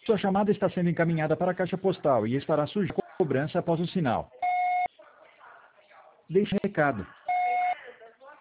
Sua chamada está sendo encaminhada para a caixa postal e estará sujeita a cobrança após o sinal. Deixe recado.